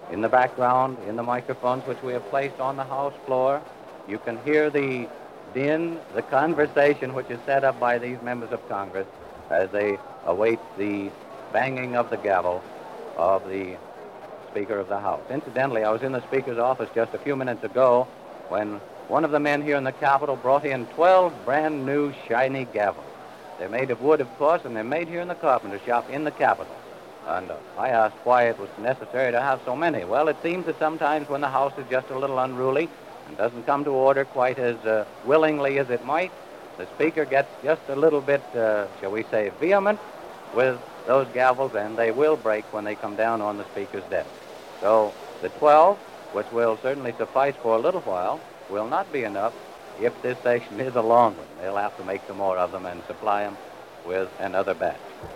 In the background, in the microphones which we have placed on the House floor, you can hear the din, the conversation which is set up by these members of Congress as they await the banging of the gavel of the Speaker of the House. Incidentally, I was in the Speaker's office just a few minutes ago when one of the men here in the Capitol brought in 12 brand new shiny gavels. They're made of wood, of course, and they're made here in the carpenter shop in the Capitol. And I asked why it was necessary to have so many. Well, it seems that sometimes when the House is just a little unruly and doesn't come to order quite as willingly as it might, the Speaker gets just a little bit, shall we say, vehement with those gavels, and they will break when they come down on the Speaker's desk. So the 12, which will certainly suffice for a little while, will not be enough if this session is a long one. They'll have to make some more of them and supply them with another batch.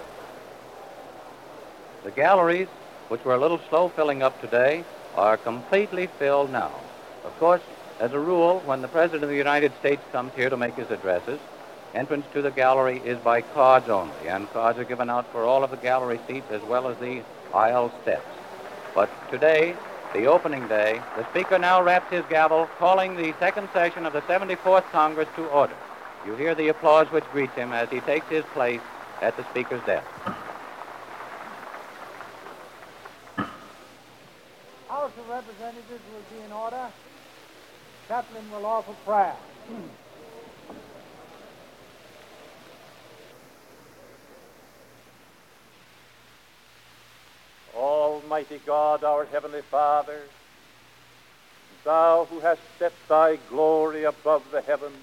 The galleries, which were a little slow filling up today, are completely filled now. Of course, as a rule, when the President of the United States comes here to make his addresses, entrance to the gallery is by cards only, and cards are given out for all of the gallery seats as well as the aisle steps. But today, the opening day, the Speaker now raps his gavel, calling the second session of the 74th Congress to order. You hear the applause which greets him as he takes his place at the Speaker's desk. House of Representatives will be in order. Chaplain will offer prayer. Almighty God, our Heavenly Father, Thou who hast set Thy glory above the heavens,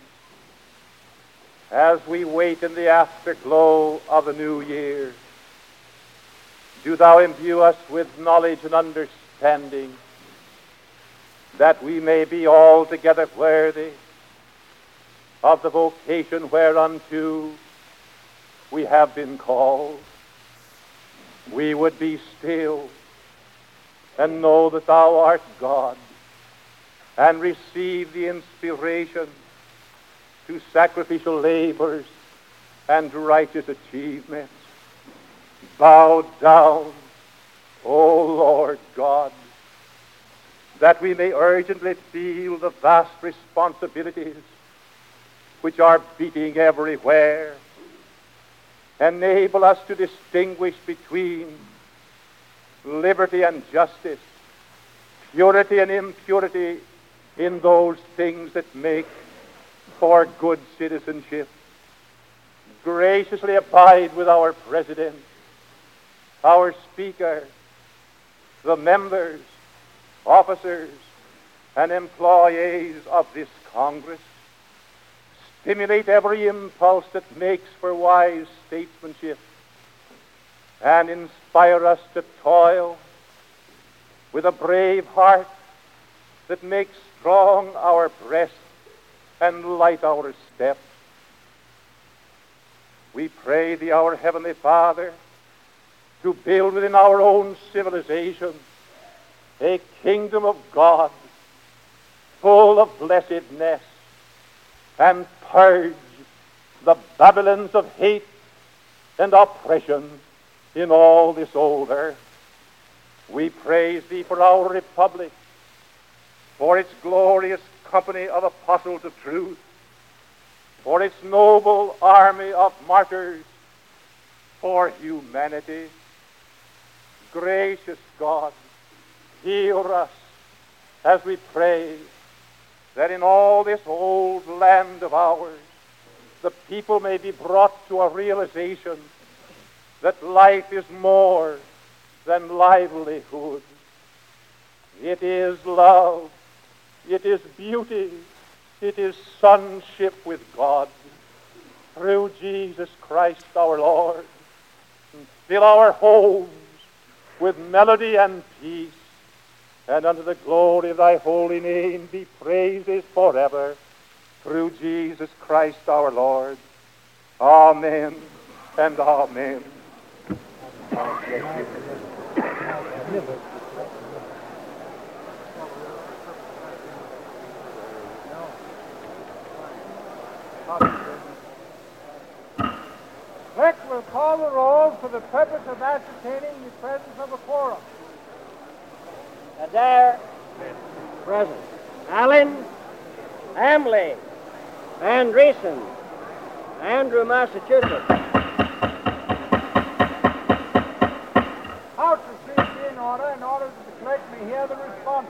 as we wait in the afterglow of the new year, do Thou imbue us with knowledge and understanding, that we may be altogether worthy of the vocation whereunto we have been called. We would be still and know that Thou art God, and receive the inspiration to sacrificial labors and righteous achievements. Bow down, O Lord God, that we may urgently feel the vast responsibilities which are beating everywhere. Enable us to distinguish between liberty and justice, purity and impurity in those things that make for good citizenship. Graciously abide with our President, our Speaker, the members, officers, and employees of this Congress. Stimulate every impulse that makes for wise statesmanship, and inspire us to toil with a brave heart that makes strong our breast and light our steps. We pray Thee, our Heavenly Father, to build within our own civilization a kingdom of God full of blessedness, and purge the Babylons of hate and oppression in all this old earth. We praise Thee for our republic, for its glorious company of apostles of truth, for its noble army of martyrs for humanity. Gracious God, hear us as we pray that in all this old land of ours, the people may be brought to a realization that life is more than livelihood. It is love, it is beauty, it is sonship with God through Jesus Christ our Lord. And fill our homes with melody and peace, and unto the glory of Thy holy name be praises forever, through Jesus Christ our Lord. Amen and amen. Clerk will call the roll for the purpose of ascertaining the presence of a quorum. Adair. Present. Allen. Hamley. Andreessen. Andrew, Massachusetts. House received in order that the clerk may hear the response.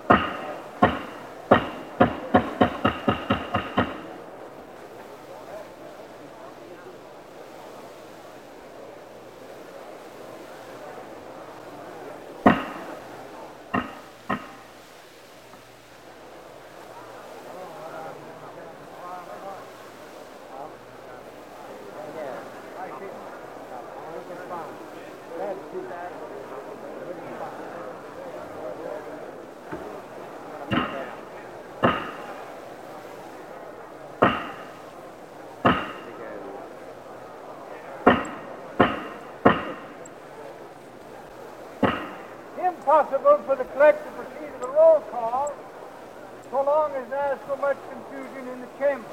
Impossible for the clerk to proceed with the roll call so long as there is so much confusion in the chamber.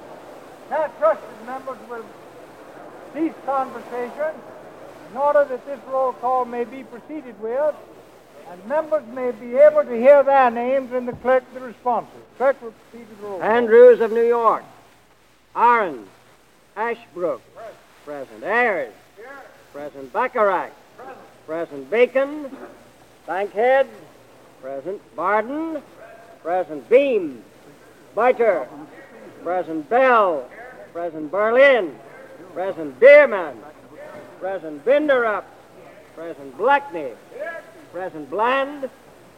Now, trusted members will cease conversation in order that this roll call may be proceeded with, and members may be able to hear their names and the clerk the responses. Clerk will proceed with the roll call. Andrews of New York. Ahrens. Ashbrook. Present. Ayers. Present. Bacharach. Present. Bacon. Bankhead. Present. Barden. Present. Beam. Biter. Present. Bell. Present. Berlin. Present. Bierman. Present. Binderup. Present. Blackney. Present. Bland.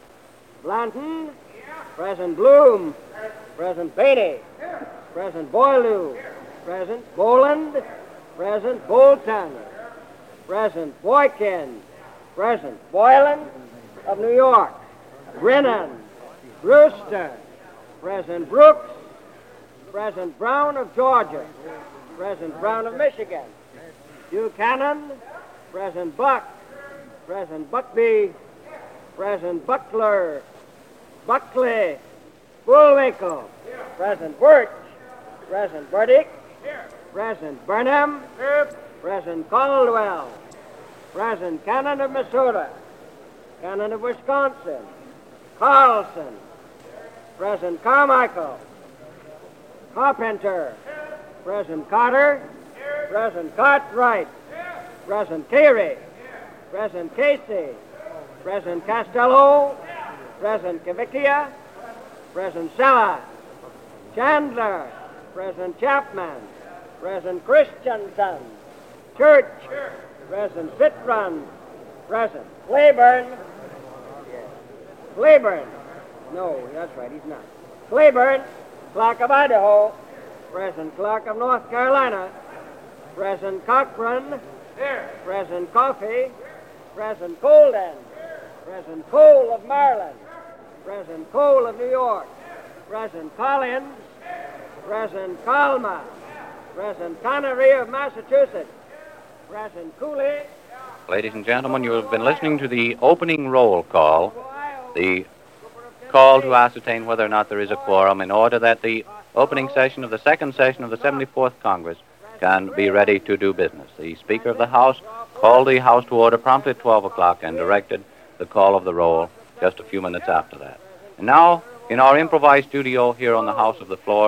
Blanton. Present. Bloom. Present. Beatty. Present. Boileau. Present. Boland. Present. Bolton. Present. Boykin. Present. Boylan of New York. Brennan. Brewster. Present. Brooks. Present. Brown of Georgia. Present. Brown of Michigan. Buchanan. Present. Buck. Present. Buckby. Present. Buckler. Buckley. Bullwinkle. Present. Birch. Present. Burdick. Present. Burnham. Present. Caldwell. Present. Cannon of Minnesota. Cannon of Wisconsin. Carlson. Present. Carmichael. Carpenter. Present. Carter. Present. Cartwright. Present. Carey. Present. Casey. Present. Costello. Present. Cavicchia. Present. Sella. Chandler. Present. Chapman. Present. Christensen. Church. Present. Fitrun. Present. Claiborne. Claiborne. No, that's right, he's not. Claiborne. Clark of Idaho. Present. Clark of North Carolina. Present. Cochran. Present. Coffee. Present. Colden. Present. Cole of Maryland. Present. Cole of New York. Present. Collins. Present. Colma. Present. Connery of Massachusetts. Present. Cooley. Ladies and gentlemen, you have been listening to the opening roll call, the call to ascertain whether or not there is a quorum in order that the opening session of the second session of the 74th Congress can be ready to do business. The Speaker of the House called the House to order promptly at 12 o'clock and directed the call of the roll just a few minutes after that. And now, in our improvised studio here on the floor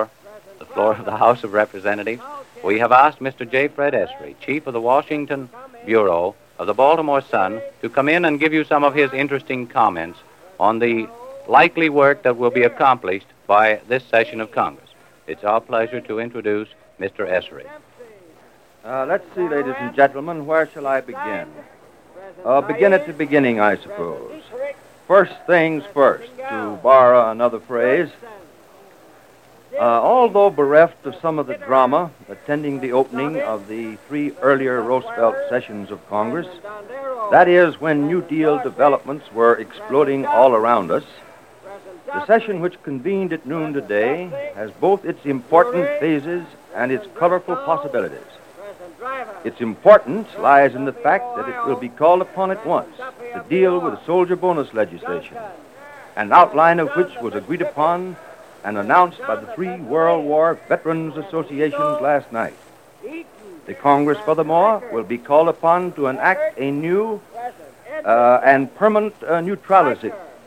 of the House of Representatives, we have asked Mr. J. Fred Esri, Chief of the Washington Bureau of the Baltimore Sun, to come in and give you some of his interesting comments on the likely work that will be accomplished by this session of Congress. It's our pleasure to introduce Mr. Esri. Let's see, ladies and gentlemen, where shall I begin? Begin at the beginning, I suppose. First things first, to borrow another phrase. Although bereft of some of the drama attending the opening of the 3 earlier Roosevelt sessions of Congress, that is, when New Deal developments were exploding all around us, the session which convened at noon today has both its important phases and its colorful possibilities. Its importance lies in the fact that it will be called upon at once to deal with the soldier bonus legislation, an outline of which was agreed upon and announced by the 3 World War Veterans Associations last night. The Congress, furthermore, will be called upon to enact a new and permanent neutrality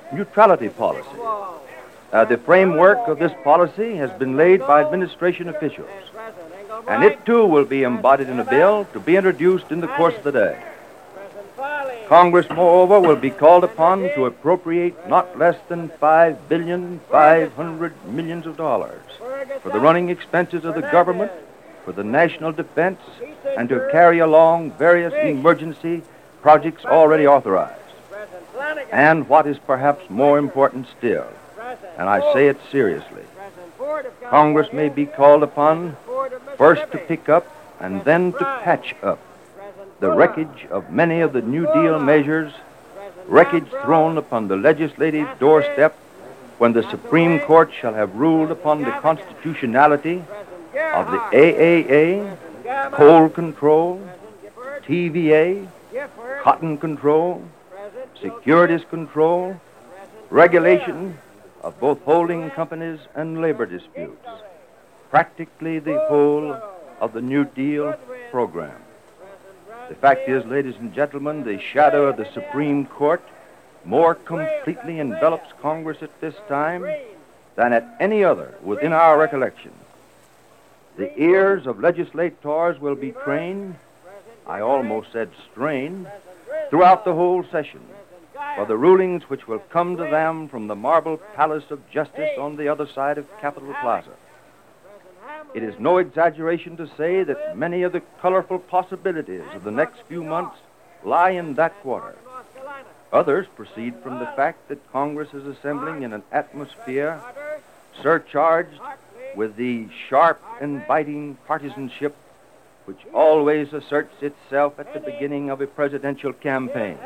neutrality policy. The framework of this policy has been laid by administration officials, and it too will be embodied in a bill to be introduced in the course of the day. Congress, moreover, will be called upon to appropriate not less than $5.5 billion for the running expenses of the government, for the national defense, and to carry along various emergency projects already authorized. And what is perhaps more important still, and I say it seriously, Congress may be called upon first to pick up and then to patch up the wreckage of many of the New Deal measures, wreckage thrown upon the legislative doorstep when the Supreme Court shall have ruled upon the constitutionality of the AAA, coal control, TVA, cotton control, securities control, regulation of both holding companies and labor disputes, practically the whole of the New Deal program. The fact is, ladies and gentlemen, the shadow of the Supreme Court more completely envelops Congress at this time than at any other within our recollection. The ears of legislators will be trained, I almost said strained, throughout the whole session for the rulings which will come to them from the marble palace of justice on the other side of Capitol Plaza. It is no exaggeration to say that many of the colorful possibilities of the next few months lie in that quarter. Others proceed from the fact that Congress is assembling in an atmosphere surcharged with the sharp and biting partisanship which always asserts itself at the beginning of a presidential campaign.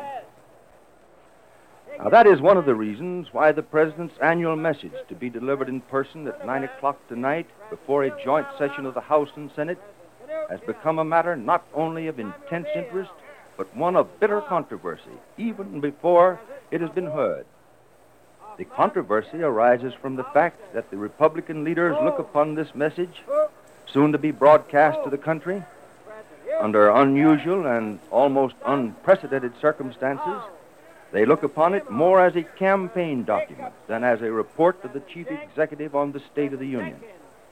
Now, that is one of the reasons why the President's annual message, to be delivered in person at 9 o'clock tonight before a joint session of the House and Senate, has become a matter not only of intense interest, but one of bitter controversy, even before it has been heard. The controversy arises from the fact that the Republican leaders look upon this message, soon to be broadcast to the country, under unusual and almost unprecedented circumstances. They look upon it more as a campaign document than as a report of the chief executive on the State of the Union.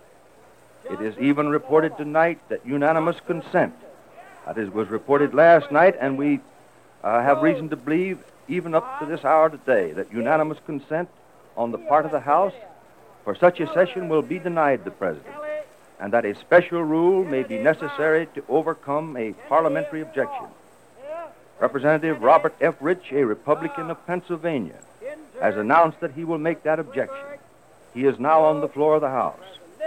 It is even reported tonight that unanimous consent, that is, was reported last night, and we have reason to believe, even up to this hour today, that unanimous consent on the part of the House for such a session will be denied the President, and that a special rule may be necessary to overcome a parliamentary objection. Representative Robert F. Rich, a Republican of Pennsylvania, has announced that he will make that objection. He is now on the floor of the House.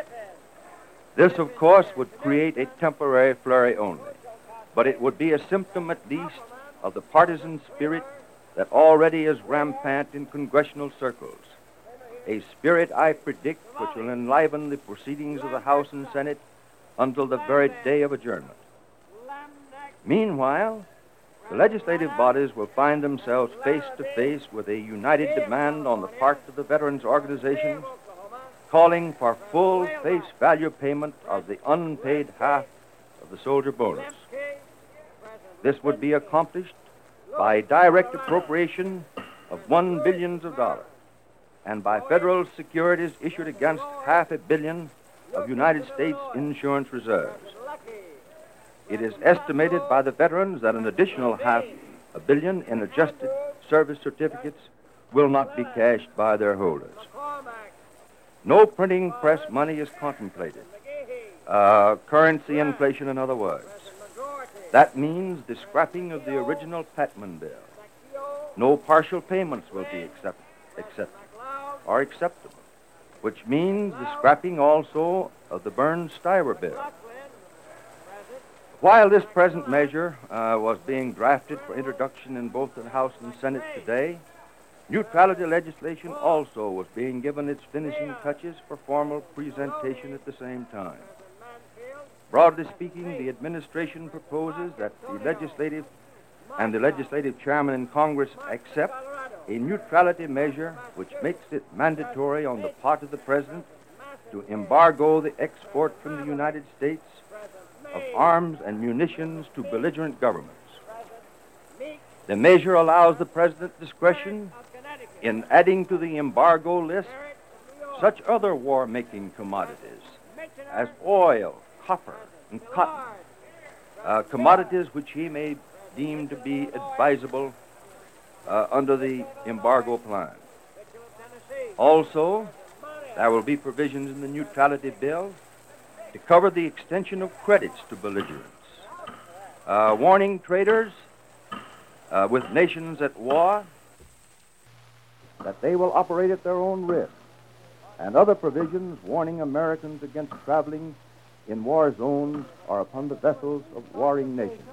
This, of course, would create a temporary flurry only, but it would be a symptom, at least, of the partisan spirit that already is rampant in congressional circles, a spirit, I predict, which will enliven the proceedings of the House and Senate until the very day of adjournment. Meanwhile, the legislative bodies will find themselves face to face with a united demand on the part of the veterans' organizations calling for full face value payment of the unpaid half of the soldier bonus. This would be accomplished by direct appropriation of $1 billion and by federal securities issued against $500 million of United States insurance reserves. It is estimated by the veterans that an additional $500 million in adjusted service certificates will not be cashed by their holders. No printing press money is contemplated. Currency inflation, in other words. That means the scrapping of the original Patman bill. No partial payments will be acceptable, which means the scrapping also of the Byrne-Stiver bill. While this present measure was being drafted for introduction in both the House and Senate today, neutrality legislation also was being given its finishing touches for formal presentation at the same time. Broadly speaking, the administration proposes that the legislative and the legislative chairman in Congress accept a neutrality measure which makes it mandatory on the part of the president to embargo the export from the United States of arms and munitions to belligerent governments. The measure allows the president discretion in adding to the embargo list such other war-making commodities as oil, copper, and cotton, commodities which he may deem to be advisable under the embargo plan. Also, there will be provisions in the neutrality bill to cover the extension of credits to belligerents, warning traders with nations at war that they will operate at their own risk, and other provisions warning Americans against traveling in war zones or upon the vessels of warring nations.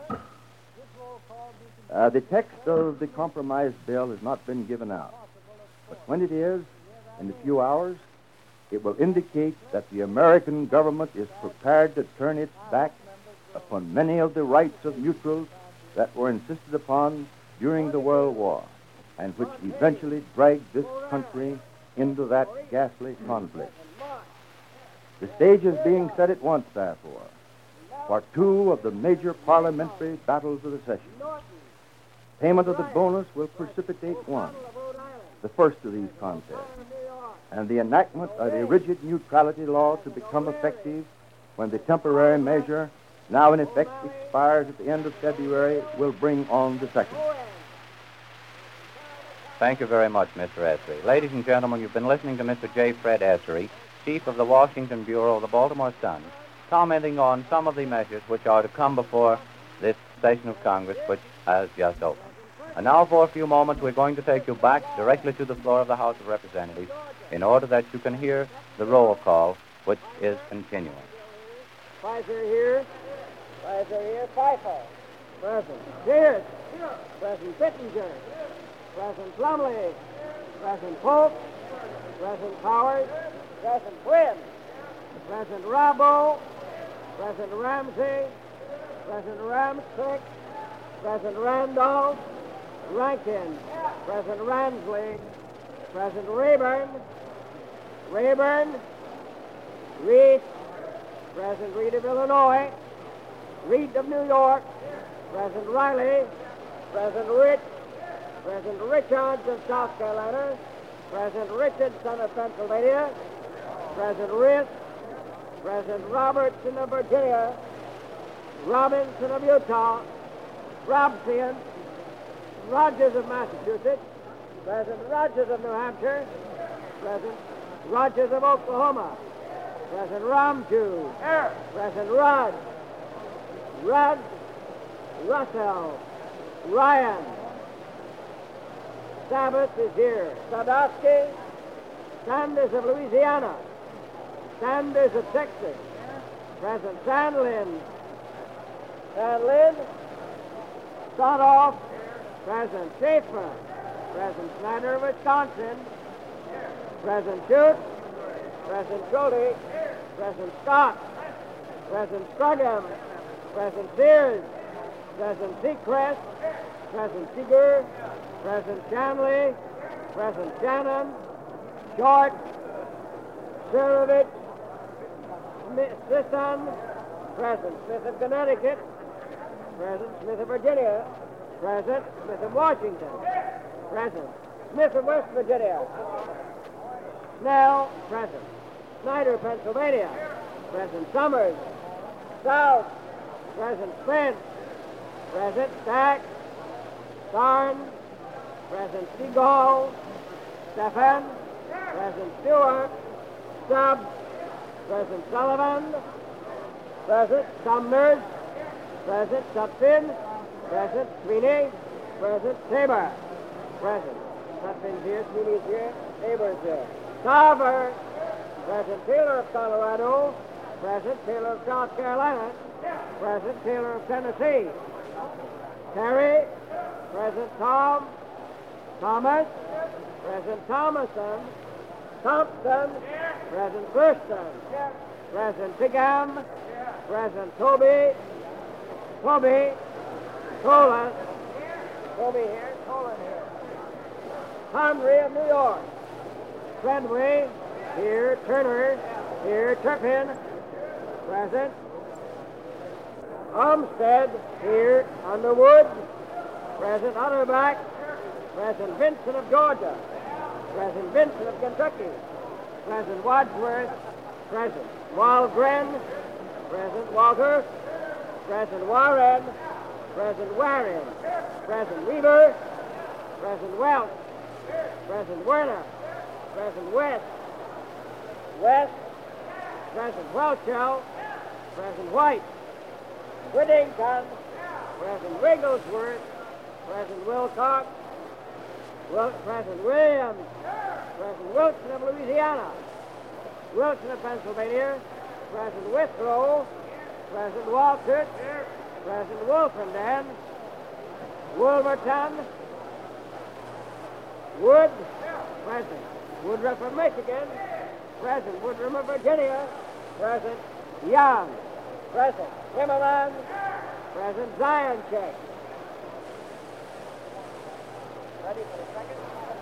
The text of the compromise bill has not been given out, but when it is, in a few hours, it will indicate that the American government is prepared to turn its back upon many of the rights of neutrals that were insisted upon during the World War, and which eventually dragged this country into that ghastly conflict. The stage is being set at once, therefore, for two of the major parliamentary battles of the session. Payment of the bonus will precipitate one, the first of these contests, and the enactment of a rigid neutrality law to become effective when the temporary measure now in effect expires at the end of February will bring on the second. Thank you very much, Mr. Essery. Ladies and gentlemen, you've been listening to Mr. J. Fred Essery, Chief of the Washington Bureau of the Baltimore Sun, commenting on some of the measures which are to come before this session of Congress, which has just opened. And now, for a few moments, we're going to take you back directly to the floor of the House of Representatives in order that you can hear the roll call, which is continuing. Pfizer here. Pfizer here. Pfeiffer. Present. Pierce. Present Pittenger. Present Plumley. Present Polk. Present Powers. Present Quinn. Present Robbo. Present Ramsey. Present Ramsick. Present Randolph. Rankin. Present Ransley. Present Rayburn. Reed. Present Reed of Illinois. Reed of New York. Present Riley. Present Rich. Present Richards of South Carolina. Present Richardson of Pennsylvania. Present Risk. Present Robertson of Virginia. Robinson of Utah. Robson. Rogers of Massachusetts. Present Rogers of New Hampshire. Present Rogers of Oklahoma. Present Ramju. Here. Present Rudd. Russell. Ryan. Sabbath is here. Sadowski. Sanders of Louisiana. Sanders of Texas. Present Sandlin. Sotoff. Present Schaefer. Present Snyder of Wisconsin. Present Shute. Present Schulte. Present Scott. Present Struggham. Present Sears. Present Seacrest. Present Seeger. Present Shanley. Present Shannon. Short. Surovich. Sisson. Present Smith of Connecticut. Present Smith of Virginia. Present Smith of Washington. Present Smith of West Virginia. Snell. Present Snyder, Pennsylvania. Present Summers. South. Present Spence. Present Stack. Sarn. Present Seagull. Stephan. Present Stewart. Stubbs. Present Sullivan. Present Sumners. Present Sutphin. Present Sweeney. Present Tabor. Present Sutphin's here, Sweeney's here, Tabor's here. Carver. Present Taylor of Colorado. Present Taylor of South Carolina. Present Taylor of Tennessee. Terry. Present Tom. Thomas. Present Thomason. Thompson. Present Thurston. Present Pigham. Present Toby. Tolan. Toby here. Tolan here. Henry of New York. Treadway. Here. Turner. Here. Turpin. Present. Olmsted. Here. Underwood. Present Utterback. Present Vincent of Georgia. President Vincent of Kentucky. President Wadsworth. President Walgren. President Walter. President Warren. President Warren. President Weaver. President Welch. President Werner. President West. West. President Welchel. President White. Whittington. President Wigglesworth. President Wilcox. President Williams. President Wilson of Louisiana. Wilson of Pennsylvania. President Withrow. President Waltert. President Wolfenden. Wolverton. Wood. President Woodruff of Michigan. President Woodrum of Virginia. President Young. President Zimmerman. President Zioncheck. Ready for the second?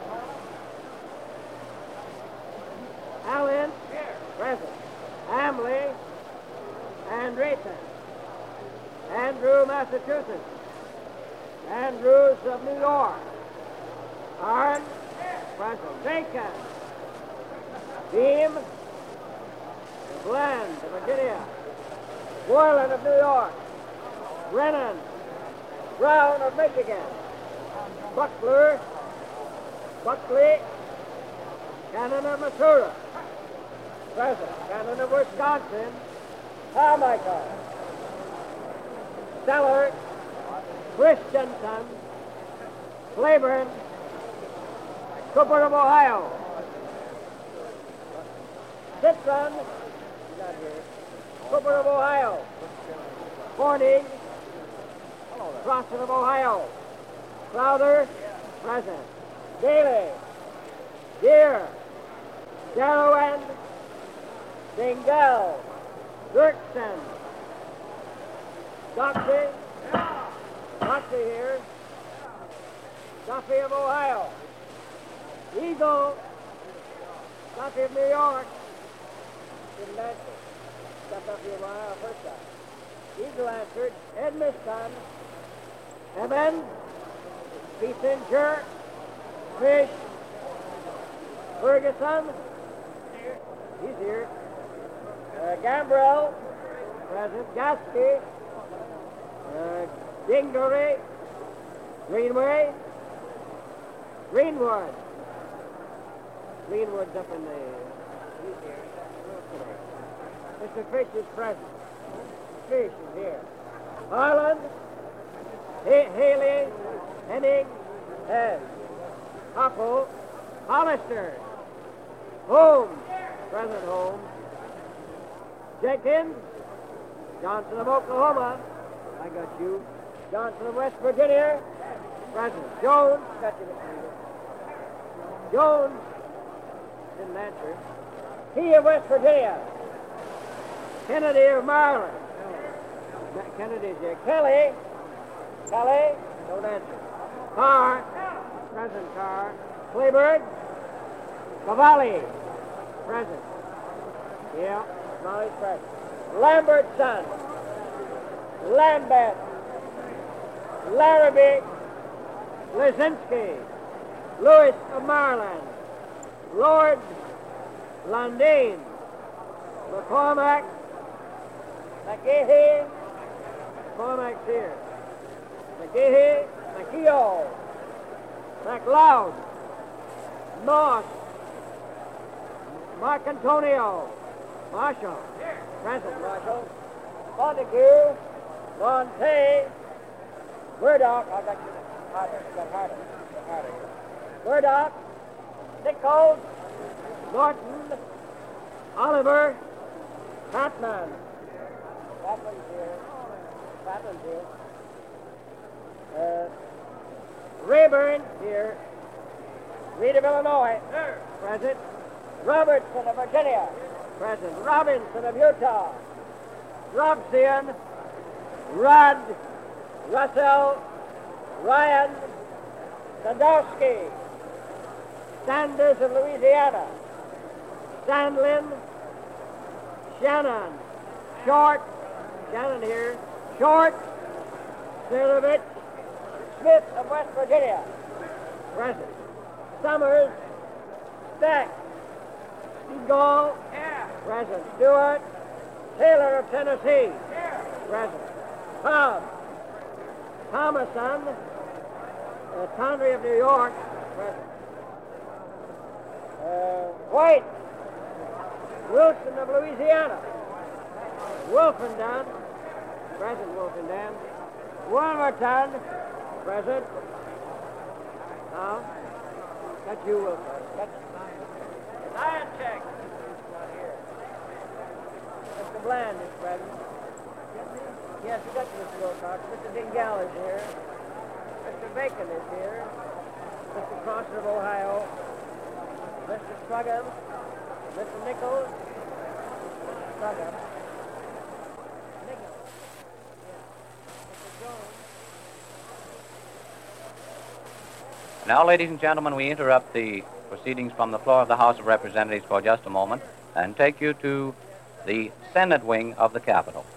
Allen. Present. Hamley. Andreessen. Andrew, Massachusetts. Andrews of New York. Arn. Present. Bacon. Beam. Bland of Virginia. Borland of New York. Brennan. Brown of Michigan. Buckler. Buckley. Cannon of Missouri. Present. Cannon of Wisconsin. Carmichael. Stellar. Christensen. Claiborne. Cooper of Ohio. Citron. Not here. Cooper of Ohio. Corning. Crossan of Ohio. Crowther. Present. Daly. Deere. Darrowand. Dingell. Dirksen. Doxey. Doxey here. Duffy of Ohio. Eagle. Duffy of New York. Didn't answer. Got Duffy of Ohio first time. Eagle answered. Edmiston. Evans. Kissinger. Fish. Ferguson. He's here. Gambrell. Present. Gaspy. Dingley. Greenway. Greenwood. Greenwood's up in the... He's here. Mr. Fish is present. Fish is here. Harlan. Haley. Henning. Head. Hopple. Hollister. Holmes. President Holmes. Jenkins. Johnson of Oklahoma. I got you. Johnson of West Virginia. President Jones. Got you, Mr. Leader. Jones. Didn't answer. He of West Virginia. Kennedy of Maryland. Kennedy's here. Kelly. Kelly. Don't answer. Carr. President Carr. Cleburne. Cavalli. Present. Yeah, now he's present. Lambertson. Lambert. Larrabee. Lisinski. Lewis of Maryland. Lord Lundeen. McCormack. McGehee. McCormack's here. McGehee. McKeough. McLeod. Moss. Marcantonio. Marshall. Present Marshall. Montague. Monte. Murdoch. I got you. Harder. Murdoch. Nichols. Norton. Oliver. Patman. Patman's here. Rayburn here. Reed of Illinois. Present. Robertson of Virginia. Present. Robinson of Utah. Robson. Rudd. Russell. Ryan. Sadowski. Sanders of Louisiana. Sandlin. Shannon. Short. Shannon here. Short. Silovich. Smith of West Virginia. Present. Summers. Stack. Seagull. Here. Present. Stewart. Taylor of Tennessee. Here. Present. Cobb. Thomason. Tondry of New York. Present. White. Wilson of Louisiana. Wolfendam. Present. Wolfendam. Wilmerton. Present. Now, that's you, Wilson. Iron check. Mr. Bland is present. Yes, we got you, Mr. Wilcox. Mr. Dingell is here. Mr. Bacon is here. Mr. Crosser of Ohio. Mr. Strugham. Mr. Nichols. Strugham. Nichols. Yes. Mr. Jones. Now, ladies and gentlemen, we interrupt the proceedings from the floor of the House of Representatives for just a moment and take you to the Senate wing of the Capitol.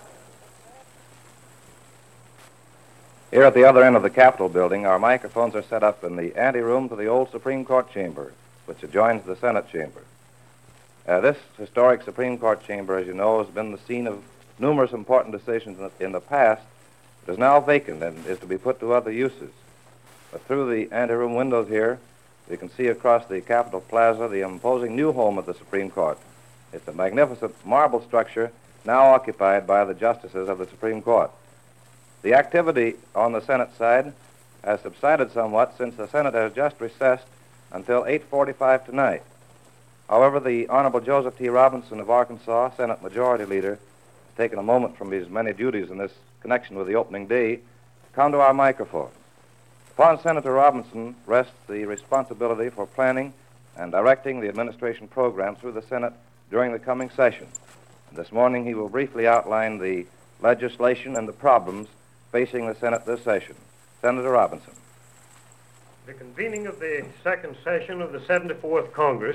Here at the other end of the Capitol building, our microphones are set up in the anteroom to the old Supreme Court chamber, which adjoins the Senate chamber. This historic Supreme Court chamber, as you know, has been the scene of numerous important decisions in the past. It is now vacant and is to be put to other uses. But through the anteroom windows here, we can see across the Capitol Plaza the imposing new home of the Supreme Court. It's a magnificent marble structure now occupied by the justices of the Supreme Court. The activity on the Senate side has subsided somewhat since the Senate has just recessed until 8:45 tonight. However, the Honorable Joseph T. Robinson of Arkansas, Senate Majority Leader, has taken a moment from his many duties in this connection with the opening day to come to our microphone. Upon Senator Robinson rests the responsibility for planning and directing the administration program through the Senate during the coming session. And this morning he will briefly outline the legislation and the problems facing the Senate this session. Senator Robinson. The convening of the second session of the 74th Congress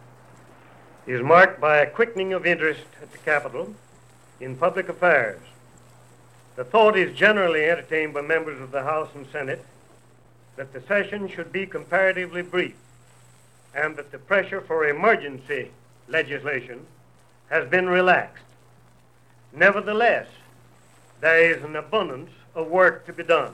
is marked by a quickening of interest at the Capitol in public affairs. The thought is generally entertained by members of the House and Senate that the session should be comparatively brief and that the pressure for emergency legislation has been relaxed. Nevertheless, there is an abundance of work to be done.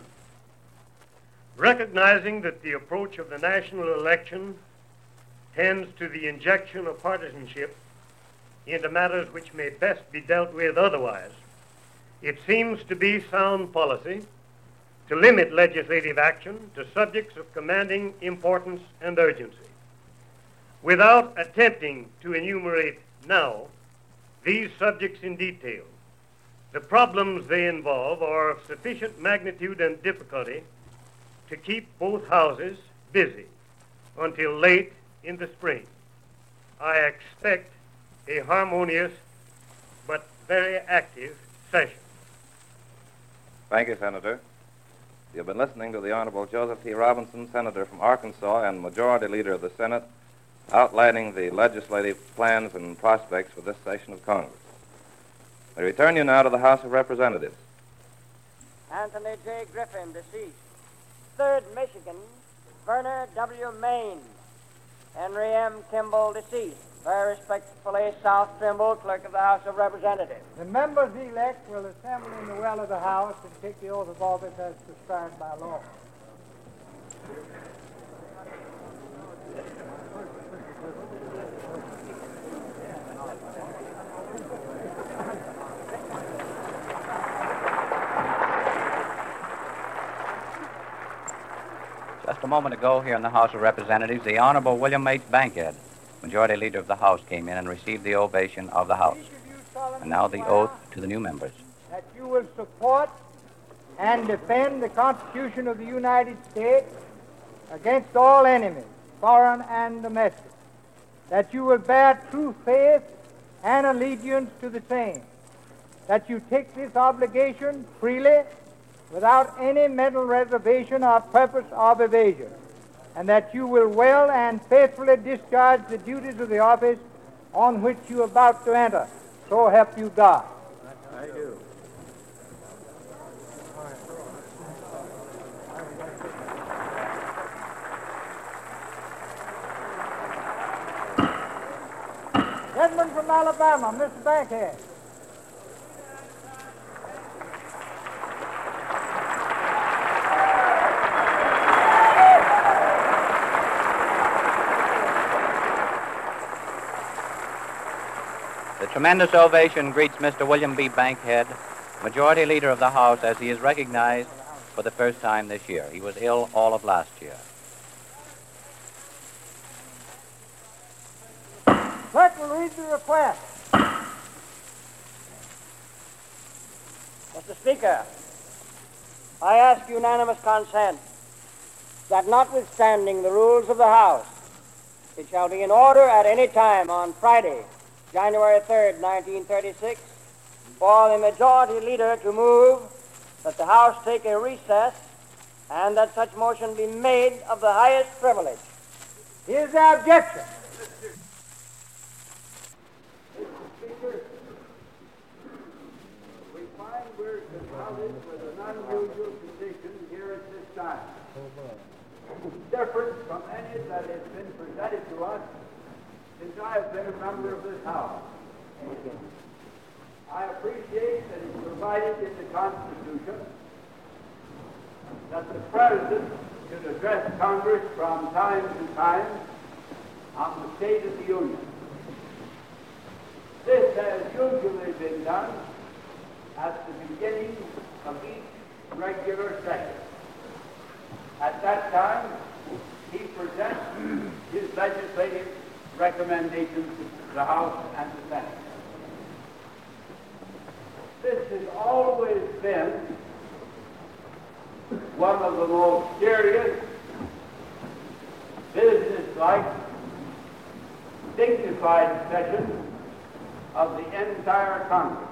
Recognizing that the approach of the national election tends to the injection of partisanship into matters which may best be dealt with otherwise, it seems to be sound policy to limit legislative action to subjects of commanding importance and urgency. Without attempting to enumerate now these subjects in detail, the problems they involve are of sufficient magnitude and difficulty to keep both houses busy until late in the spring. I expect a harmonious but very active session. Thank you, Senator. You've been listening to the Honorable Joseph T. Robinson, Senator from Arkansas and Majority Leader of the Senate, outlining the legislative plans and prospects for this session of Congress. I return you now to the House of Representatives. Anthony J. Griffin, deceased. 3rd Michigan, Verner W. Main. Henry M. Kimball, deceased. Very respectfully, South Trimble, Clerk of the House of Representatives. The members-elect will assemble in the well of the House and take the oath of office as prescribed by law. Just a moment ago, here in the House of Representatives, the Honorable William H. Bankhead, Majority Leader of the House, came in and received the ovation of the House. And now the oath to the new members. That you will support and defend the Constitution of the United States against all enemies, foreign and domestic. That you will bear true faith and allegiance to the same. That you take this obligation freely, without any mental reservation or purpose of evasion, and that you will well and faithfully discharge the duties of the office on which you are about to enter. So help you God. I do. gentleman from Alabama, Mr. Bankhead. The tremendous ovation greets Mr. William B. Bankhead, Majority Leader of the House, as he is recognized for the first time this year. He was ill all of last year. Clerk will read the request. Mr. Speaker, I ask unanimous consent that notwithstanding the rules of the House, it shall be in order at any time on Friday, January 3rd, 1936, for the Majority Leader to move that the House take a recess and that such motion be made of the highest privilege. Is there objection? We find we're confronted with an unusual condition here at this time. Different from any that has been presented to us since I have been a member of this House. I appreciate that it's provided in the Constitution that the President should address Congress from time to time on the State of the Union. This has usually been done at the beginning of each regular session. At that time, he presents his legislative recommendations to the House and the Senate. This has always been one of the most serious, businesslike, dignified sessions of the entire Congress.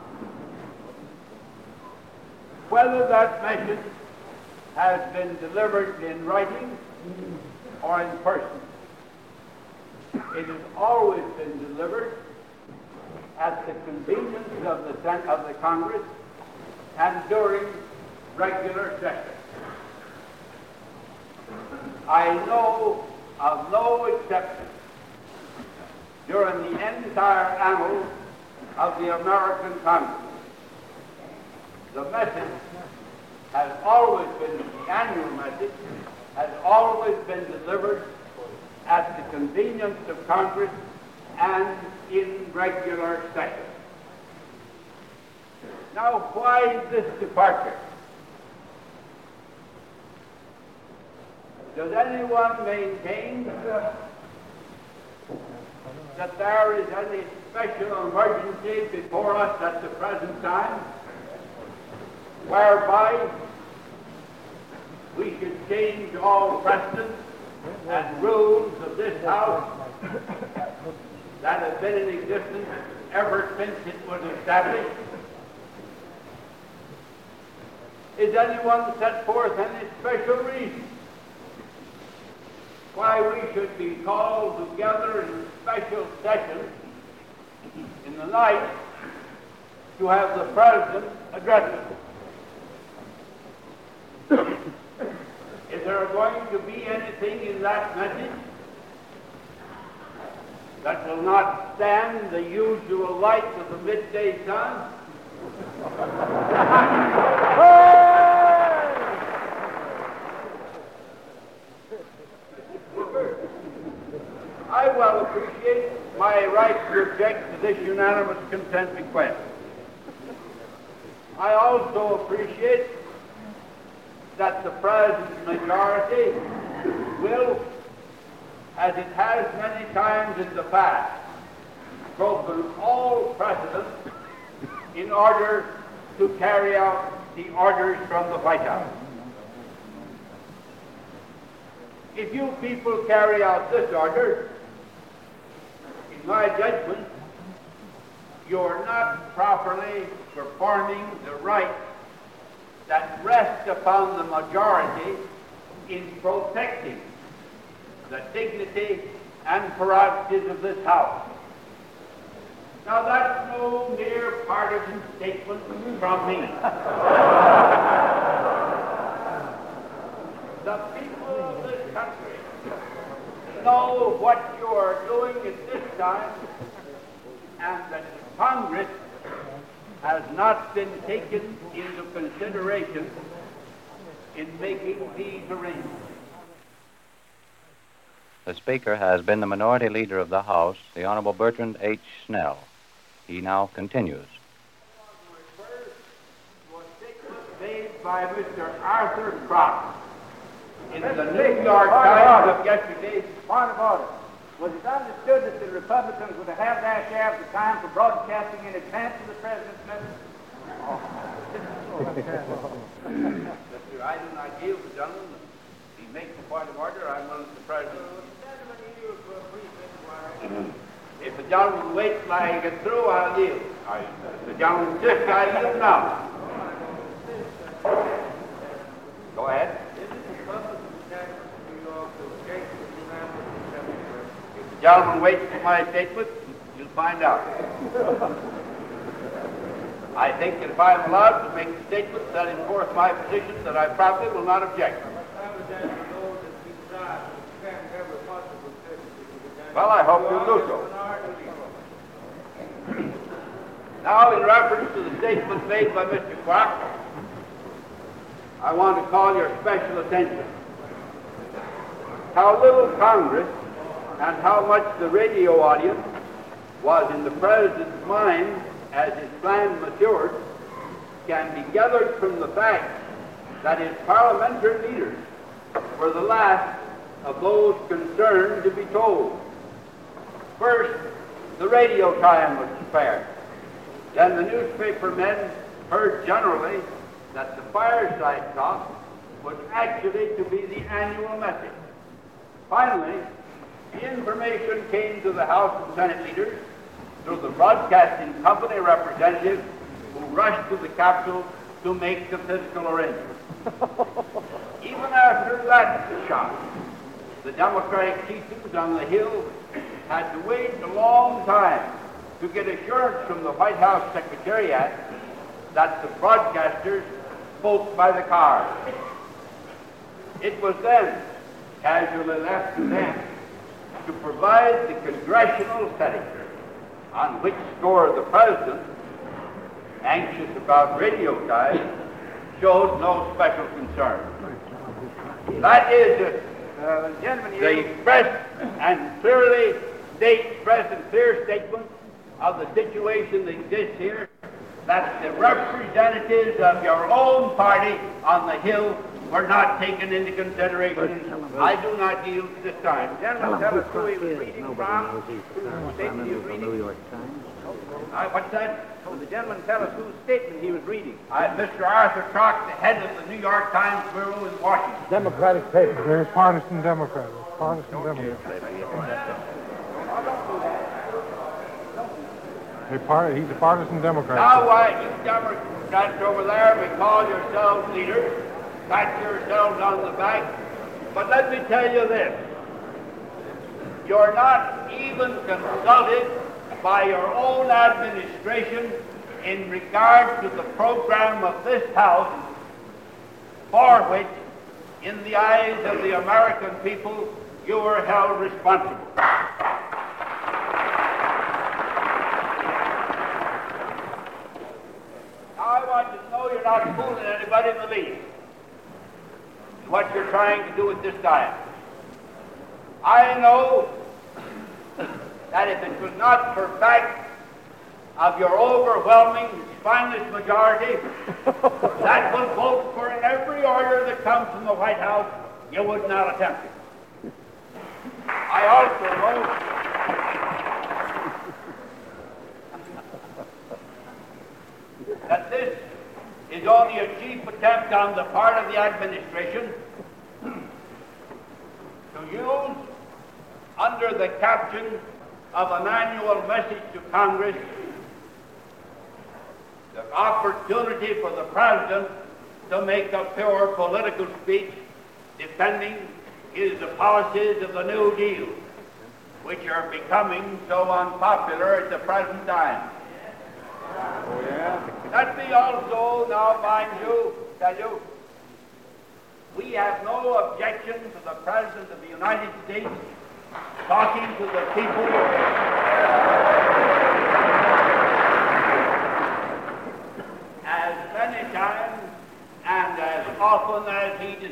Whether that message has been delivered in writing or in person, it has always been delivered at the convenience of the Congress and during regular sessions. I know of no exception during the entire annals of the American Congress. The message has always been, the annual message has always been delivered at the convenience of Congress and in regular session. Now, why this departure? Does anyone maintain that there is any special emergency before us at the present time, whereby we should change all precedents and rules of this House that have been in existence ever since it was established? Is anyone set forth any special reason why we should be called together in special session in the night to have the President address us? Is there going to be anything in that message that will not stand the usual light of the midday sun? I well appreciate my right to object to this unanimous consent request. I also appreciate that the present majority will, as it has many times in the past, broken all precedents in order to carry out the orders from the White House. If you people carry out this order, in my judgment, you are not properly performing the right that rests upon the majority in protecting the dignity and prerogatives of this House. Now, that's no mere partisan statement from me. The people of this country know what you are doing at this time and that the Congress has not been taken into consideration in making these arrangements. The Speaker has been the Minority Leader of the House, the Honorable Bertrand H. Snell. He now continues. Was statement made by Mr. Arthur Crock in the New York Times of yesterday. Point of order. Was it understood that the Republicans would have their share of the time for broadcasting in advance of the President's message? Mister, I do not yield to the gentleman. If he makes a point of order, I'm willing to the President. If the gentleman waits till I get through, I'll yield. If the gentleman insists, I yield now. Go ahead. If the gentleman waits for my statement, you'll find out. I think that if I'm allowed to make a statement setting forth my position, that I probably will not object. Well, I hope you'll do so. Now, in reference to the statement made by Mr. Crock, I want to call your special attention. How little Congress and how much the radio audience was in the President's mind as his plan matured can be gathered from the fact that his parliamentary leaders were the last of those concerned to be told. First, the radio time was spared. Then the newspaper men heard generally that the fireside talk was actually to be the annual message. Finally, the information came to the House and Senate leaders through the broadcasting company representatives who rushed to the Capitol to make the physical arrangements. Even after that shock, the Democratic chieftains on the Hill had to wait a long time to get assurance from the White House Secretariat that the broadcasters spoke by the card. It was then casually left to them to provide the congressional setting, on which score the President, anxious about radio time, showed no special concern. That is the express and clearly clear statement of the situation that exists here, that the representatives of your own party on the Hill were not taken into consideration. I do not yield this time. Gentlemen, tell us who he was reading from. Whose statement he was reading. What's that? Will the gentleman tell us whose statement he was reading? Mr. Arthur Crock, the head of the New York Times Bureau in Washington. Democratic paper. They're partisan Democrat. Partisan Democrat. He's a partisan Democrat. Now, you Democrats over there may call yourselves leaders, pat yourselves on the back, but let me tell you this. You're not even consulted by your own administration in regard to the program of this House, for which, in the eyes of the American people, you are held responsible. Now I want you to know you're not fooling anybody in the least in what you're trying to do at this time. I know that if it was not for fact of your overwhelming spineless majority that will vote for every order that comes from the White House, you would not attempt it. I also know that this is only a cheap attempt on the part of the administration to use, under the caption of an annual message to Congress, the opportunity for the President to make a pure political speech defending the policies of the New Deal, which are becoming so unpopular at the present time. Oh, yeah? Let me also now tell you, we have no objection to the President of the United States talking to the people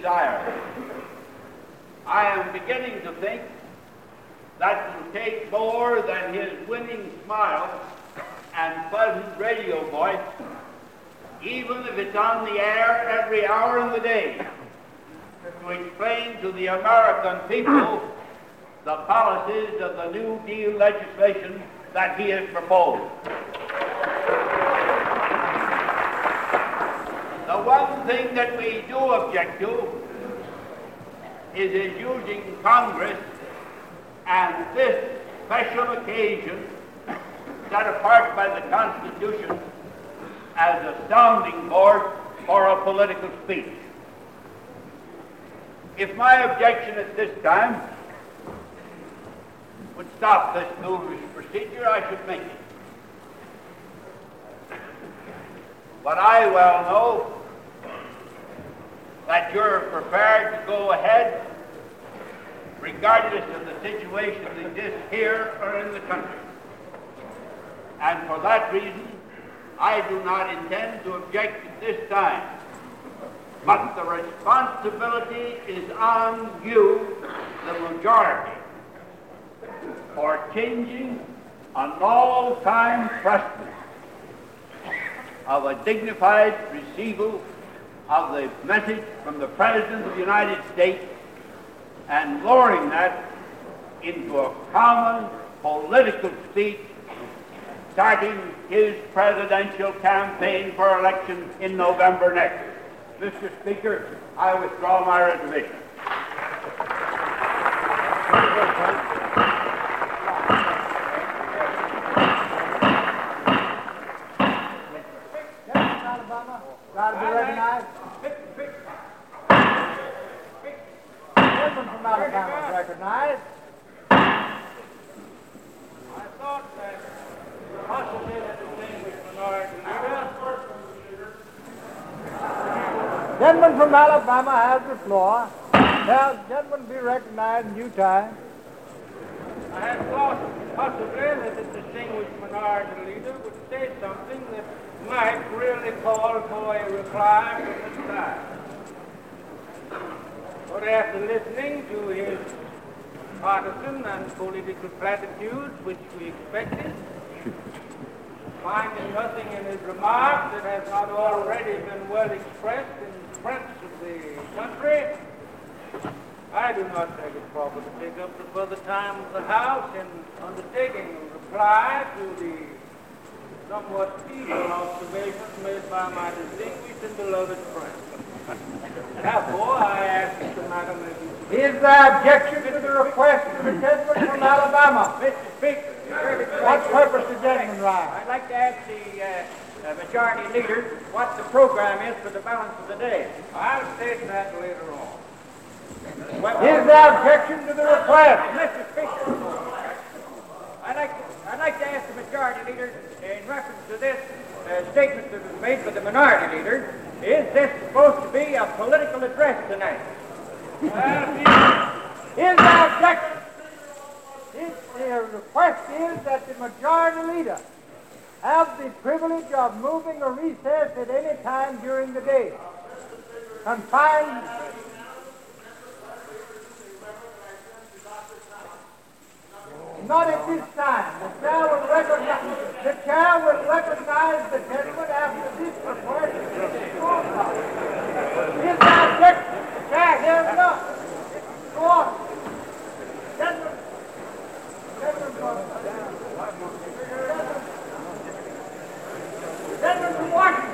desire. I am beginning to think that will take more than his winning smile and pleasant radio voice, even if it's on the air every hour in the day, to explain to the American people the policies of the New Deal legislation that he has proposed. The one thing that we do object to is his using Congress and this special occasion set apart by the Constitution as a sounding board for a political speech. If my objection at this time would stop this foolish procedure, I should make it. But I well know that you're prepared to go ahead regardless of the situation that exists here or in the country. And for that reason, I do not intend to object at this time. But the responsibility is on you, the majority, for changing a long-time precedent of a dignified receival of the message from the President of the United States and lowering that into a common political speech starting his presidential campaign for election in November next. Mr. Speaker, I withdraw my reservation. Got to be recognized. Gentleman from Alabama is recognized. I thought that possibly the distinguished minority leader. Gentleman from Alabama has the floor. Shall gentleman be recognized in due time? I had thought possibly that the distinguished minority leader would say something that might really call for a reply from this side. But after listening to his partisan and political platitudes, which we expected, finding nothing in his remarks that has not already been well expressed in the prince of the country, I do not think it proper to take up the further time of the House in undertaking a reply to the somewhat feeble observations made by my distinguished and beloved friend. Therefore, I ask that the matter may be... Is there objection to the request of the gentleman from Alabama? Mr. Speaker, What purpose the gentleman rise? I'd like to ask the majority leader what the program is for the balance of the day. I'll state that later on. Is there objection to the request? Mr. Speaker, I'd like to ask the majority leader in reference to this statement that was made by the minority leader, is this supposed to be a political address tonight? Is there objection? The request is that the majority leader have the privilege of moving a recess at any time during the day. Confined. Not at this time. The chair will recognize the gentleman after this request. Is there objection? Chair, here we go. Go on. Gentlemen. Gentlemen from Washington.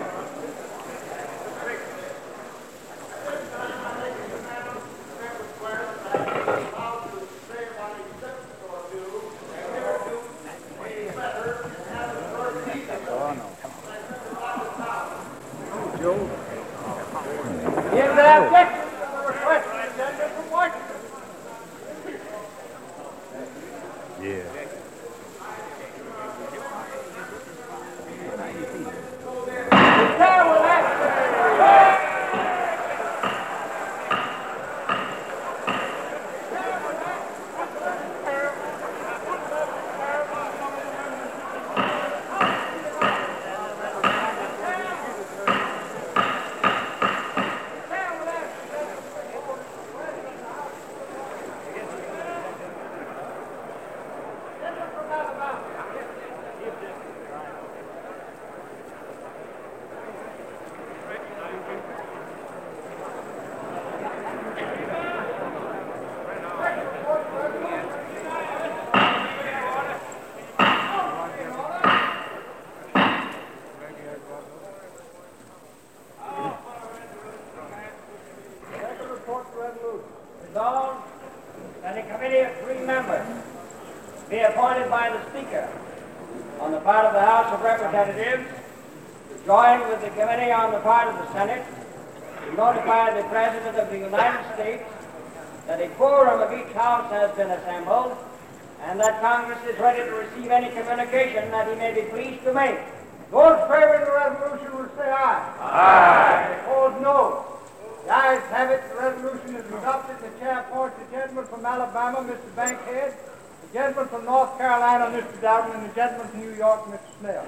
by the Speaker on the part of the House of Representatives to join with the committee on the part of the Senate to notify the President of the United States that a quorum of each House has been assembled and that Congress is ready to receive any communication that he may be pleased to make. Those favoring the resolution will say aye. Aye. Opposed, no. The ayes have it. The resolution is adopted. The chair appoints the gentleman from Alabama, Mr. Bankhead, the gentleman from North Carolina, Mr. Dowden, and the gentleman from New York, Mr. Snell.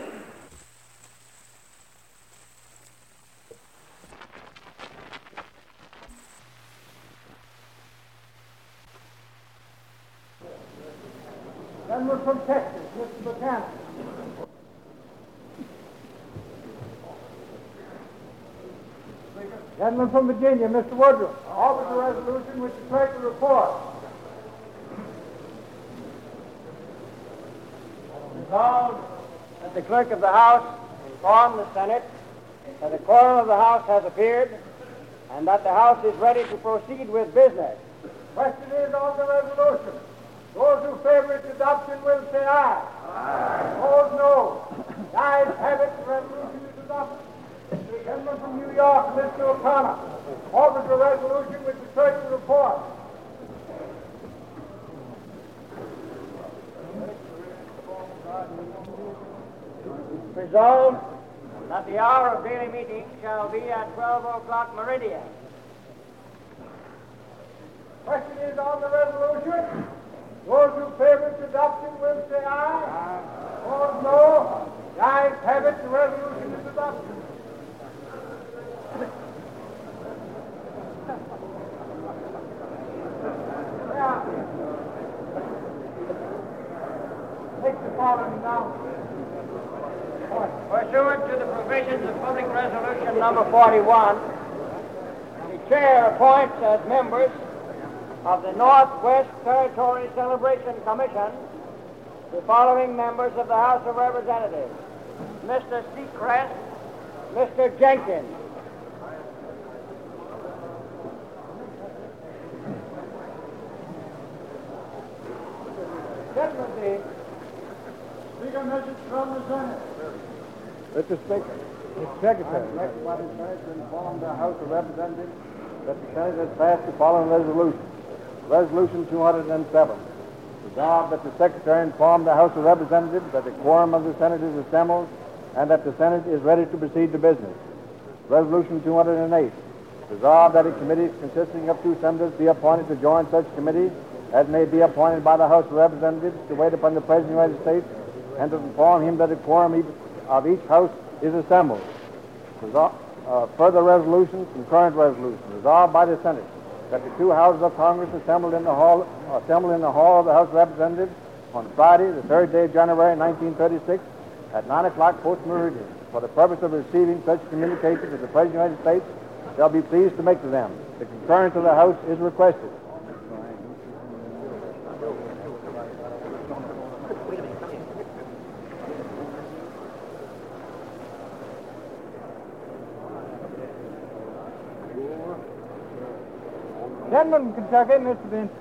Gentleman from Texas, Mr. Buchanan. Gentleman from Virginia, Mr. Woodruff, offers a resolution which the clerk will report. Resolved that the clerk of the House inform the Senate that the quorum of the House has appeared and that the House is ready to proceed with business. Question is on the resolution. Those who favor its adoption will say aye. Aye. Opposed, no. The ayes have it. The resolution is adopted. The gentleman from New York, Mr. O'Connor, offers a resolution which the clerk will report. Resolved that the hour of daily meeting shall be at 12 o'clock meridian. Question is on the resolution. Those who favor its adoption will say aye. Aye. Opposed, no. The ayes have it. The resolution is adopted. Take the following announcement. Pursuant to the provisions of Public Resolution number 41, the chair appoints as members of the Northwest Territory Celebration Commission the following members of the House of Representatives: Mr. Seacrest, Mr. Jenkins. Gentlemen, the Speaker, message from the Senate. Mr. Speaker, Mr. Secretary, the next body Senate to inform the House of Representatives that the Senate has passed the following resolution. Resolution 207. Resolved that the Secretary inform the House of Representatives that the quorum of the Senate is assembled and that the Senate is ready to proceed to business. Resolution 208. Resolved that a committee consisting of 2 senators be appointed to join such committee as may be appointed by the House of Representatives to wait upon the President of the United States and to inform him that the quorum of each House is assembled. Further resolutions, concurrent resolutions, resolved by the Senate that the 2 Houses of Congress assembled in the hall of the House of Representatives on Friday, the 3rd day of January, 1936, at 9 o'clock post-meridian, for the purpose of receiving such communications as the President of the United States shall be pleased to make to them. The concurrence of the House is requested. Gentleman from Kentucky, Mr. Vincent.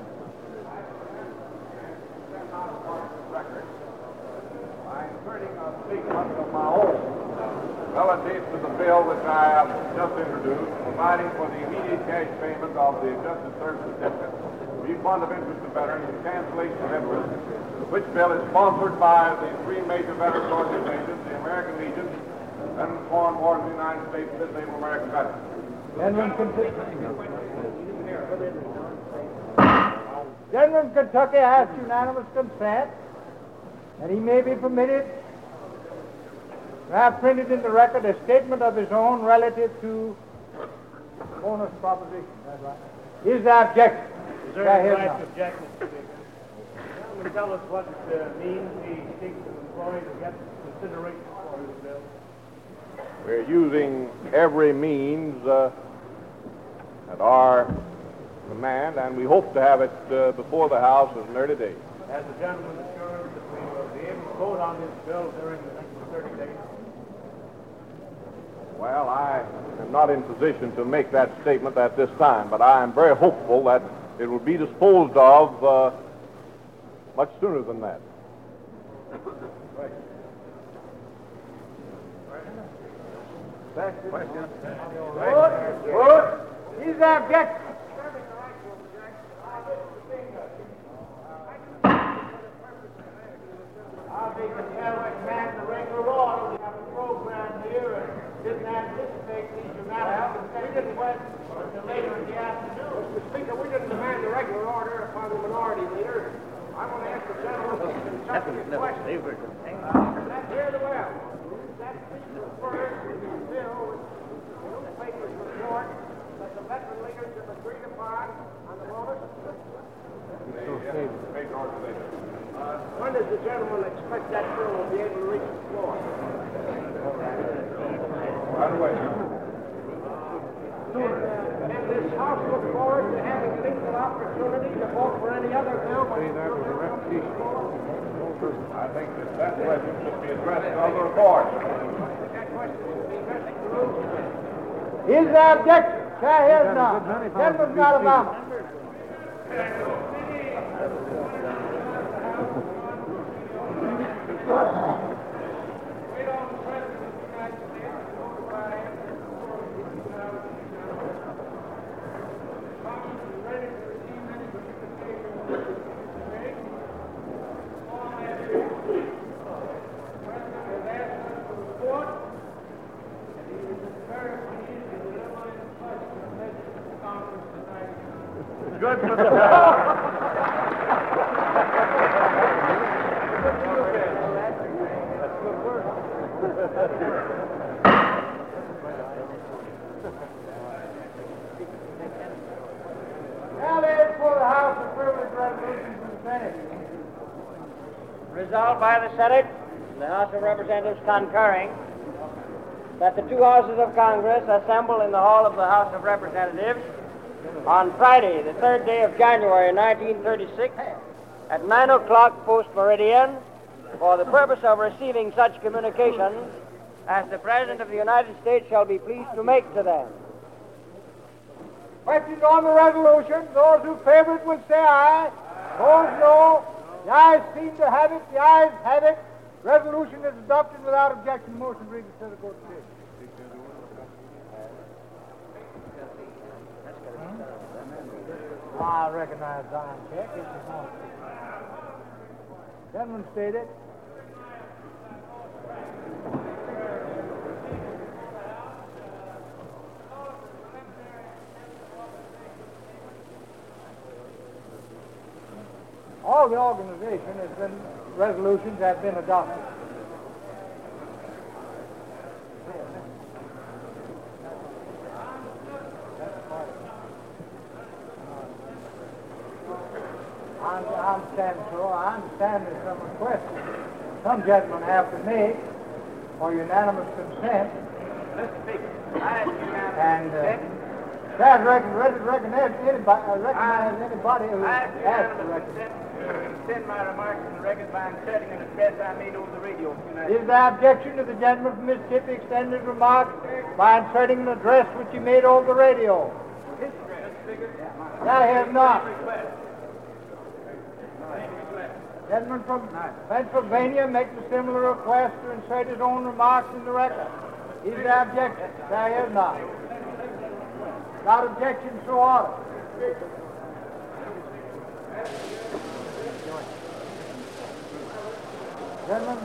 I'm inserting a statement of my own relative to the bill which I have just introduced, providing for the immediate cash payment of the Justice Service Certificate, refund of interest to veterans, and cancellation of interest, which bill is sponsored by the 3 major veterans organizations, the American Legion, Veterans of Foreign Wars in the United States, and Disabled American Veterans. Gentleman from Kentucky has unanimous consent that he may be permitted to have printed in the record a statement of his own relative to bonus proposition. That's right. Is there objection? Is there any right to object, Mr. Speaker? Gentlemen, tell us what it means he seeks to employ to get consideration for his bill. We're using every means at our command, and we hope to have it before the House in an early day. Has the gentleman assured that we will be able to vote on this bill during the next 30 days? Well, I am not in position to make that statement at this time, but I am very hopeful that it will be disposed of much sooner than that. Is the objection? I'll be content with command the regular order. We have a program here and didn't anticipate these unanimous consent questions until later in the afternoon. Mr. Speaker, we didn't demand the regular order upon the minority leader. I want to ask the gentleman a substantive question. Let's hear the well. That speaker first is the bill with the newspapers report that the veteran leaders have agreed upon on the moment. When does the gentleman expect that bill will be able to reach the floor? By the way. And this House look forward to having an equal opportunity to vote for any other bill. See, that was a repetition. I think that question should be addressed on the report. Is there objection? Chair hears none. Gentleman's not a member. Good for the Now there's for the House of Privilege resolutions in the Senate. Resolved by the Senate, the House of Representatives concurring, that the two houses of Congress assemble in the hall of the House of Representatives on Friday, the 3rd day of January, 1936, at 9 o'clock post-meridian, for the purpose of receiving such communications as the President of the United States shall be pleased to make to them. Questions on the resolution? Those who favor it will say aye. Those no. The ayes seem to have it. The ayes have it. Resolution is adopted without objection. Motion reads to the court of session. I recognize Zion Check. It's a motion. Gentleman stated. All the organization has been, resolutions have been adopted. I understand, so I understand there's some request some gentlemen have to make for unanimous consent. Mr. Speaker, I ask unanimous And consent. I'd recognize anybody who I ask asked to unanimous recognize. consent to send my remarks in the record by inserting an address I made over the radio. Is there objection to the gentleman from Mississippi extended remarks by inserting an address which he made over the radio? I have not. Gentleman from Pennsylvania makes a similar request to insert his own remarks in the record. Is there objection? I have not. Without objection, so ordered. Gentlemen,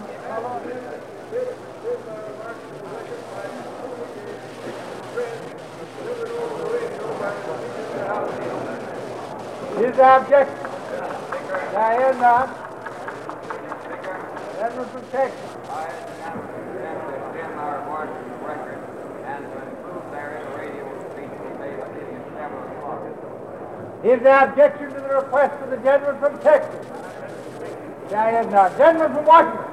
is there objection? I have not. Gentleman from Texas. Is there objection to the request of the gentleman from Texas? I have not. Gentleman from Washington.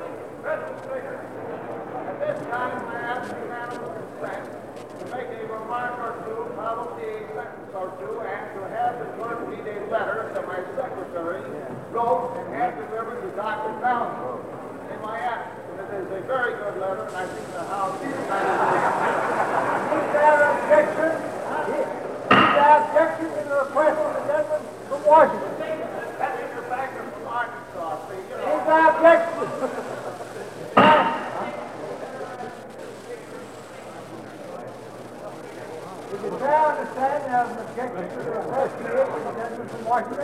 At this time, I ask unanimous consent to make a remark or two, probably a sentence or two, and to have the clerk read a letter that my secretary wrote and had delivered to Dr. Townsend in my absence. And it is a very good letter, and I think the House is Is there objection? Is there objection to the request of the gentleman from Washington? That is your backer from Arkansas. Is there objection? Washington?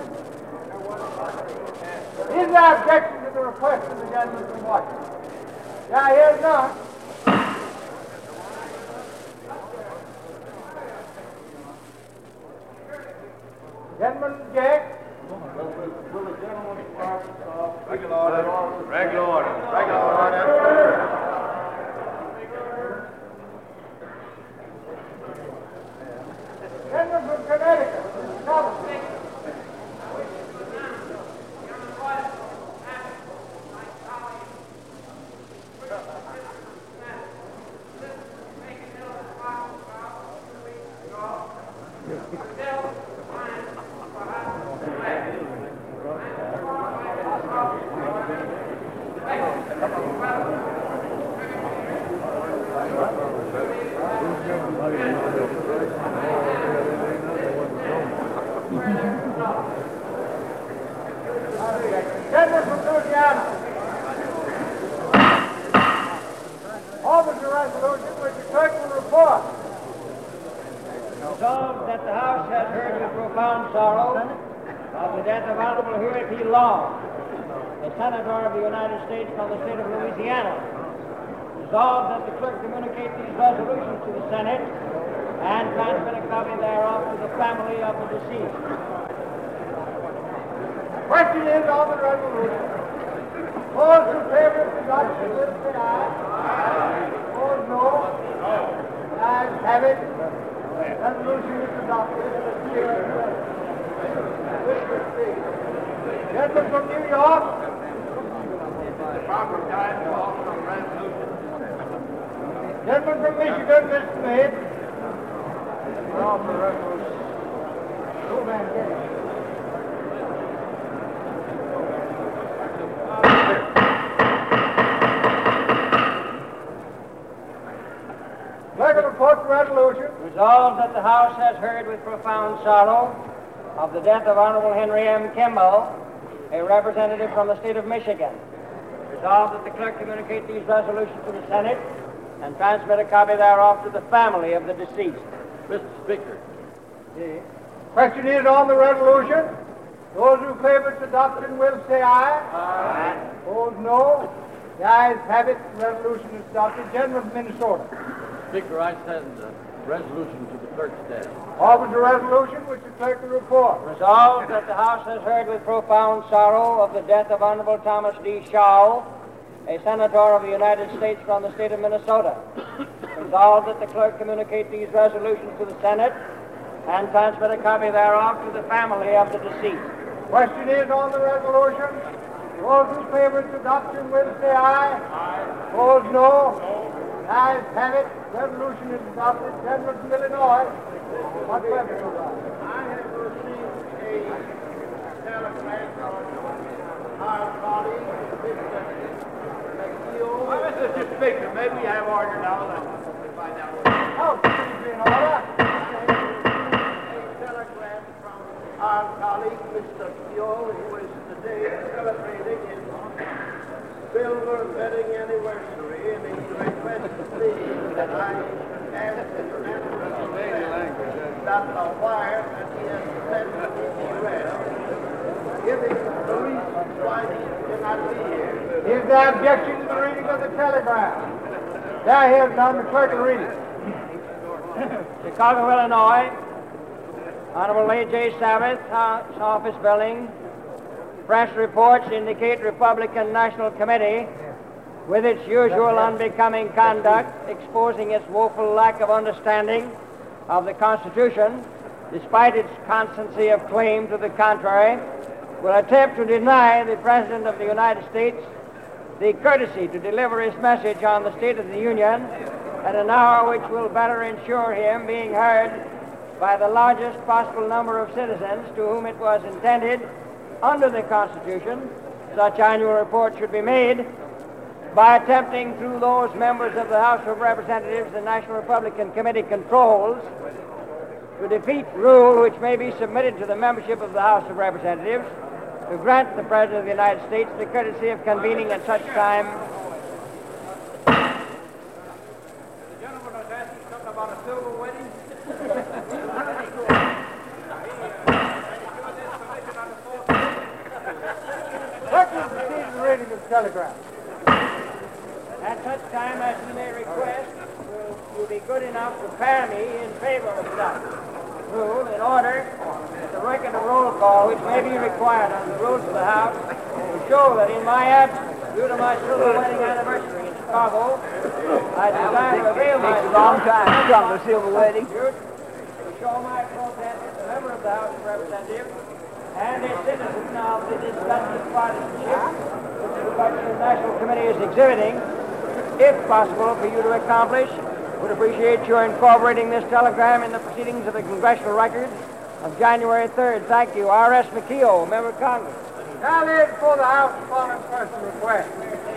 Is there objection to the request of the gentleman from Washington? Yeah, here's none. Gentlemen object. Will the gentleman from Arkansas... Regular order. Regular order. Regular order. Gentlemen from Connecticut. No. Gentlemen from Louisiana. Offer the resolution which the clerk will report. Resolved that the House has heard with profound sorrow of the death of Honorable Huey P. Long, a senator of the United States from the state of Louisiana. Resolved that the clerk communicate these resolutions to the Senate and transmit a copy thereof to the family of the deceased. Question is on the resolution. Those who favor its adoption will say aye. Those no. The ayes have it. Resolution is adopted. Gentlemen from New York. Proper time to offer a resolution. Gentlemen from Michigan, Mr. Smith. Offer a resolution. Go man, get it. Clerk will report the resolution. Resolved that the House has heard with profound sorrow of the death of Honorable Henry M. Kimball, a representative from the state of Michigan. Resolved that the clerk communicate these resolutions to the Senate and transmit a copy thereof to the family of the deceased. Mr. Speaker. Question is on the resolution. Those who favor its adoption will say aye. Aye. Opposed, no. The ayes have it. The resolution is adopted. Gentlemen from Minnesota. Speaker, I send the resolution to the clerk's desk. Offers a resolution which the clerk will report. Resolved that the House has heard with profound sorrow of the death of Honorable Thomas D. Shaw, a senator of the United States from the state of Minnesota. Resolved that the clerk communicate these resolutions to the Senate and transmit a copy thereof to the family of the deceased. Question is on the resolution. Those who favor its adoption will say aye. Aye. Opposed, no. The ayes have it. Resolution is adopted. Gentlemen from Illinois. What pleasure to I have received a telegram from our colleague, Mr. McNeil. Mr. Speaker, may we have order now? Let's find out what Oh, please be in order. a telegram from our colleague, Mr. Pio, who is today celebrating his silver wedding anniversary, and he requests me that I ask the members of the Senate that the wire that he has sent to me read, giving the reasons why he cannot be here. Is there objection to the reading of the telegram? There, here's none. The clerk will read it. Chicago, Illinois. Honorable A.J. Sabbath, House Office Building. Press reports indicate Republican National Committee, with its usual unbecoming conduct, exposing its woeful lack of understanding of the Constitution, despite its constancy of claim to the contrary, will attempt to deny the President of the United States the courtesy to deliver his message on the State of the Union at an hour which will better ensure him being heard by the largest possible number of citizens to whom it was intended under the Constitution. Such annual report should be made by attempting through those members of the House of Representatives the National Republican Committee controls to defeat rule which may be submitted to the membership of the House of Representatives to grant the President of the United States the courtesy of convening at such time. The gentleman was asking something about a silver wedding. Second, proceed to the reading of the telegram. At such time as you may request, will you be good enough to pair me in favor of such rule in order that the record of roll call, which may be required under the rules of the House, will show that in my absence, due to my silver wedding anniversary in Chicago, I desire to avail myself. Takes a long time to come to silver wedding. To show my protest as a member of the House of Representatives and a citizen of the disgusting partisanship which the National Committee is exhibiting, if possible for you to accomplish, would appreciate your incorporating this telegram in the proceedings of the Congressional Record of January 3rd. Thank you. R.S. McKeough, Member of Congress. Now lay before the House the following personal request.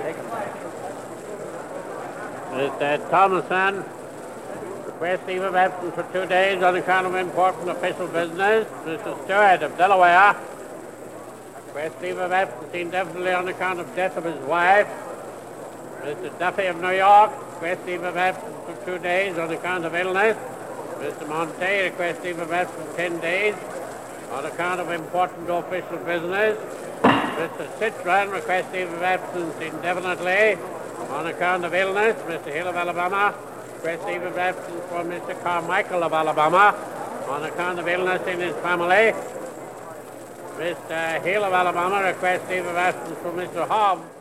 Mr. Thomason, request leave of absence for 2 days on account of important official business. Mr. Stewart of Delaware, request leave of absence indefinitely on account of death of his wife. Mr. Duffy of New York, request leave of absence for 2 days on account of illness. Mr. Monte, request leave of absence 10 days on account of important official business. Mr. Citron, request leave of absence indefinitely on account of illness. Mr. Hill of Alabama, request leave of absence for Mr. Carmichael of Alabama on account of illness in his family. Mr. Hill of Alabama, request leave of absence for Mr. Hobbs